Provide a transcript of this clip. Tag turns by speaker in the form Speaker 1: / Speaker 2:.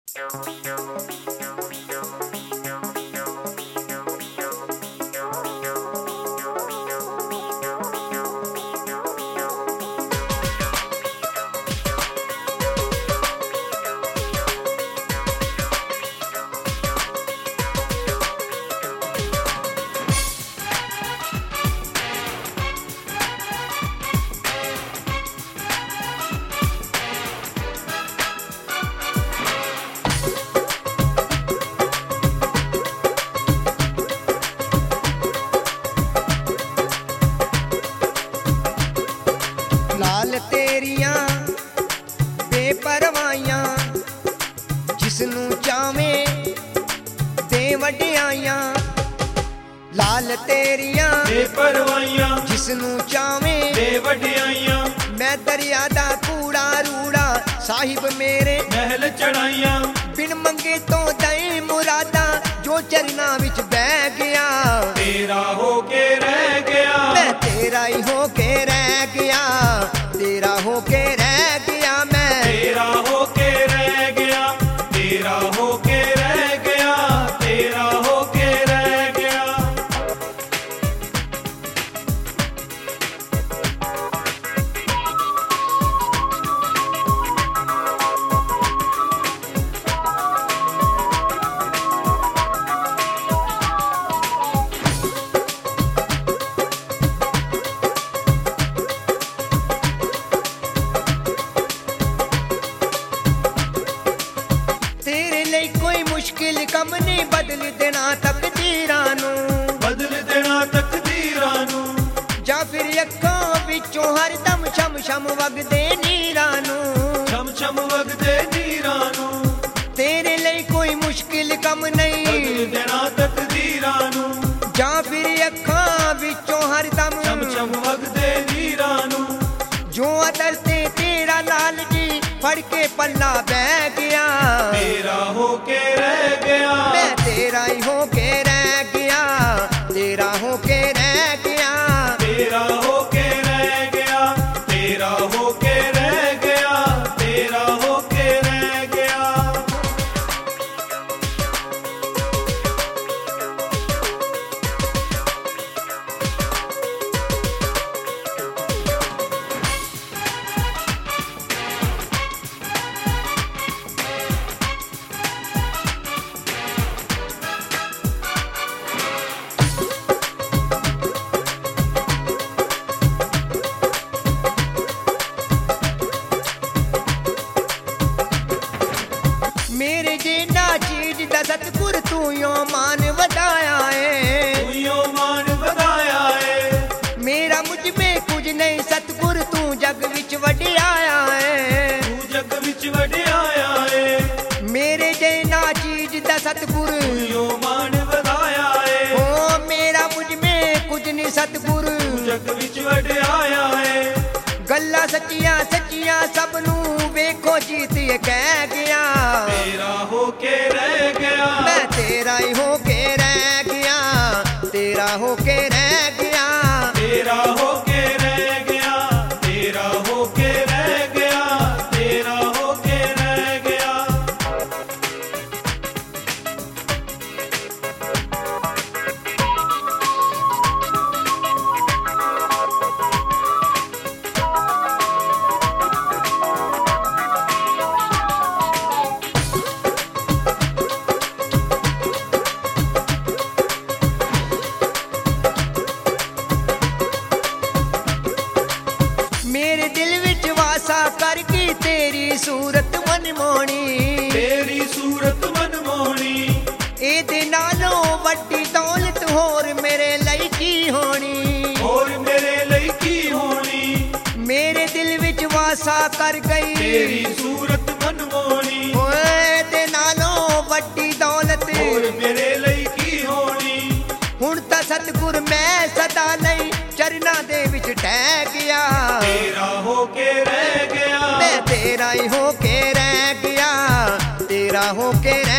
Speaker 1: लाल तेरियां बेपरवाहियां जिसनू चावें ते वड्याइयां। लाल तेरियां
Speaker 2: बेपरवाहियां
Speaker 1: जिसनू चावें
Speaker 2: ते वड्याइयां।
Speaker 1: मैं दरिया दा कूड़ा रूड़ा साहिब मेरे
Speaker 2: महल चढ़ाइयां।
Speaker 1: बिन मंगे तो दई मुरादा जो चरना विच बह गया।
Speaker 2: तेरा होके रह गया,
Speaker 1: मैं तेरा ही होके रह गया, तेरा होके रह गया। मैं
Speaker 2: तेरा होके रह गया, तेरा होके रह गया, तेरा होके रह गया।
Speaker 1: तेरे लिए कोई मुश्किल कम नहीं बदल देना तकदीरां नू,
Speaker 2: बदल देना तकदीरां नू।
Speaker 1: जा फिर अखां विचों हर दम शम शम वगदे नीरां नू।
Speaker 2: छम छम वगदे नीरां नू।
Speaker 1: तेरे लिए कोई मुश्किल कम
Speaker 2: बदल
Speaker 1: नहीं,
Speaker 2: देना तकदीरां नू।
Speaker 1: जा फिर अखां विचों हर दम
Speaker 2: छम छम वगदे नीरां नू।
Speaker 1: जो अदर ते तेरा लाल जी फड़ के पल्ला बह गया।
Speaker 2: तेरा होके रह गया,
Speaker 1: मैं तेरा ही होके रह गया, तेरा होके रह गया।
Speaker 2: तेरा होके रह गया, तेरा होके रह गया, तेरा होके रह गया।
Speaker 1: मेरे जेना चीज दा सतगुर तू यो मान वधाया है।
Speaker 2: तू यो मान वधाया है।
Speaker 1: मेरा मुझ में कुछ नहीं सतगुर तू जग विच वड्याया है।
Speaker 2: तू जग विच वड्याया है।
Speaker 1: मेरे जेना चीज दा सतगुर
Speaker 2: तू यो मान वधाया है।
Speaker 1: ओ मेरा मुझ में कुछ नहीं सतगुर।
Speaker 2: तू जग विच वड्याया है।
Speaker 1: गल्ला सच्चियां सच्चियां सब नू वेखो जीत ये कह गया।
Speaker 2: तेरा होके रह गया,
Speaker 1: मैं तेरा ही होके रह गया, तेरा होके रह गया।
Speaker 2: तेरा होके रह गया, तेरा होके रह गया, तेरा होके रह गया।
Speaker 1: मेरे दिल विच वासा करके तेरी सूरत मनमोहनी।
Speaker 2: तेरी सूरत मनमोहनी।
Speaker 1: एदे नालों वड्डी दौलत होर मेरे ਲਈ की होनी।
Speaker 2: और मेरे ਲਈ की होनी।
Speaker 1: मेरे दिल विच वासा कर गई
Speaker 2: तेरी सूरत मनमोहनी।
Speaker 1: ओए दे नालों वड्डी दौलत
Speaker 2: और मेरे ਲਈ की होनी।
Speaker 1: हुण तां सतगुर मैं सदा नहीं चरना दे विच ठह गया।
Speaker 2: तेरा होके रह गया,
Speaker 1: मैं तेरा ही होके रह गया, तेरा होके